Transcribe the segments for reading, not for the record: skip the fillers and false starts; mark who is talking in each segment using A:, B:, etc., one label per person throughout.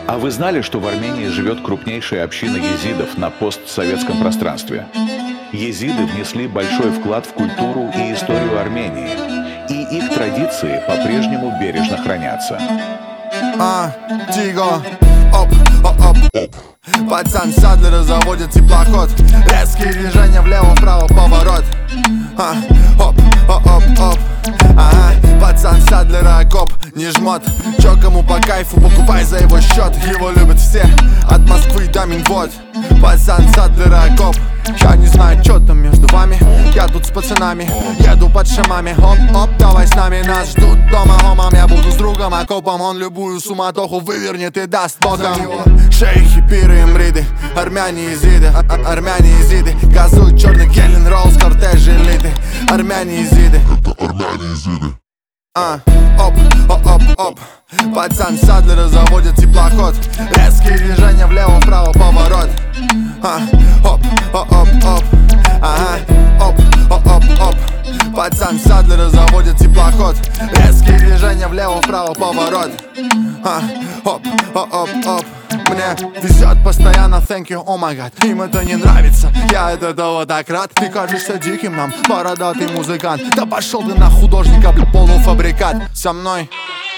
A: А вы знали, что в Армении живет крупнейшая община езидов на постсоветском пространстве? Езиды внесли большой вклад в культуру и историю Армении, и их традиции по-прежнему бережно хранятся.
B: Тиго, оп, оп, оп. Пацан Садлера заводит теплоход. Резкие движения влево-вправо, поворот. Оп, оп, оп, оп. Пацан Садлера коп, не жмот. Чё кому по кайфу, покупай за его счет. Его любят все, от Москвы до Минвод. Пацан Садлера коп. Я не знаю, чё там между вами. Я тут с пацанами, еду под шамами. Оп, оп, давай с нами, нас ждут дома гомом. Я буду с другом окопом, он любую суматоху вывернет и даст боком. Шейхи, пиры, имриды, армяне езиды, армяне езиды. Газуют черный Келлен Роллс, кортеж элиты. Армяне езиды, это армяне езиды. Оп, оп, оп, оп. Пацан Садлера заводит теплоход. Резкие движения влево-вправо, поворот. Оп, оп, оп, оп. Оп, оп, оп, оп. Пацан Садлера заводит теплоход. Резкие движения влево-вправо, поворот. Оп, оп, оп, оп. Мне везет постоянно, thank you, oh my god. Им это не нравится, я от этого так рад. Ты кажешься диким нам, бородатый музыкант. Да пошел ты на художника, полуфабрикат. Со мной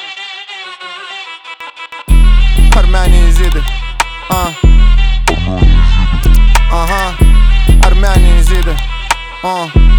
B: армяне езиды. Ага, армяне езиды.